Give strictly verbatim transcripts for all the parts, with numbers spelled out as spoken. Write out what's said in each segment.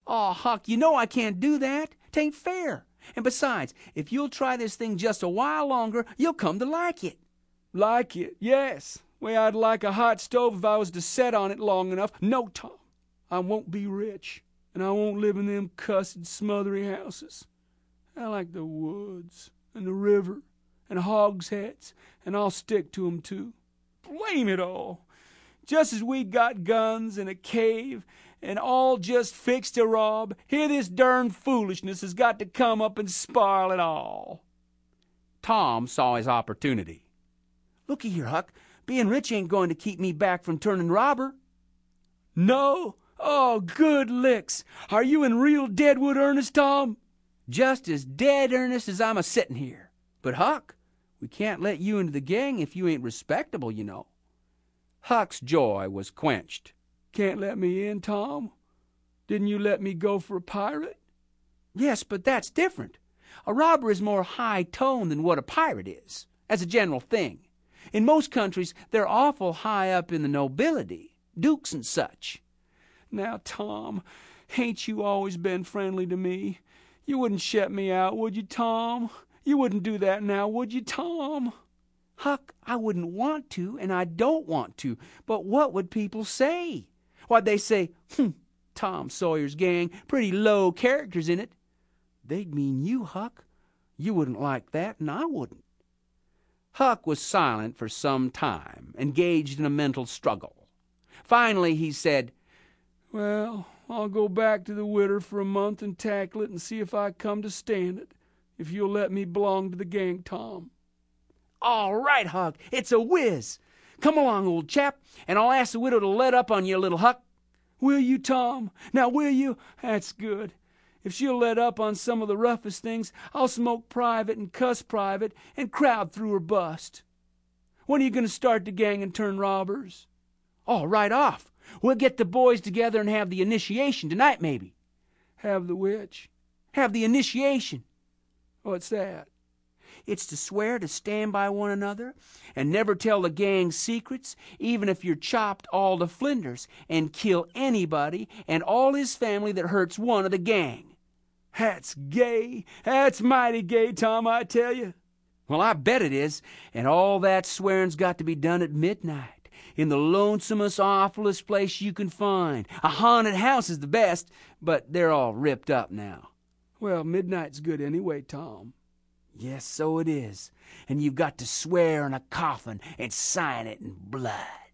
Aw, Huck, you know I can't do that. 'Tain't fair. And besides, if you'll try this thing just a while longer, you'll come to like it. Like it, yes. Way I'd like a hot stove if I was to set on it long enough. No, Tom, I won't be rich, and I won't live in them cussed smothery houses. I like the woods, and the river, and hogsheads, and I'll stick to 'em too. Blame it all! Just as we got guns and a cave, and all just fixed to rob, here this dern foolishness has got to come up and spile it all. Tom saw his opportunity. Looky here, Huck, being rich ain't going to keep me back from turning robber. No? Oh, good licks! Are you in real deadwood earnest, Tom? Just as dead earnest as I'm a-sittin' here. But, Huck, we can't let you into the gang if you ain't respectable, you know. Huck's joy was quenched. Can't let me in, Tom? Didn't you let me go for a pirate? Yes, but that's different. A robber is more high-toned than what a pirate is, as a general thing. In most countries, they're awful high up in the nobility, dukes and such. Now, Tom, hain't you always been friendly to me? You wouldn't shut me out, would you, Tom? You wouldn't do that now, would you, Tom? Huck, I wouldn't want to, and I don't want to, but what would people say? Why'd they say, hmm, Tom Sawyer's gang, pretty low characters in it. They'd mean you, Huck. You wouldn't like that, and I wouldn't. Huck was silent for some time, engaged in a mental struggle. Finally he said, Well, I'll go back to the widder for a month and tackle it and see if I come to stand it, if you'll let me belong to the gang, Tom. All right, Huck, it's a whiz. Come along, old chap, and I'll ask the widow to let up on you, little Huck. Will you, Tom? Now, will you? That's good. If she'll let up on some of the roughest things, I'll smoke private and cuss private and crowd through her bust. When are you going to start the gang and turn robbers? Oh, right off. We'll get the boys together and have the initiation tonight, maybe. Have the which? Have the initiation. What's that? It's to swear to stand by one another and never tell the gang's secrets, even if you're chopped all to flinders, and kill anybody and all his family that hurts one of the gang. That's gay. That's mighty gay, Tom, I tell you. Well, I bet it is, and all that swearing's got to be done at midnight, in the lonesomest, awfulest place you can find. A haunted house is the best, but they're all ripped up now. Well, midnight's good anyway, Tom. Yes, so it is. And you've got to swear in a coffin and sign it in blood.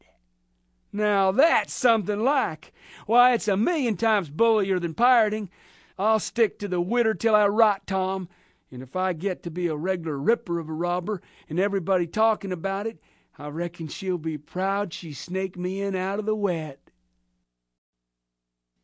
Now that's something like. Why, it's a million times bullier than pirating. I'll stick to the widder till I rot, Tom. And if I get to be a regular ripper of a robber and everybody talking about it, I reckon she'll be proud she snaked me in out of the wet.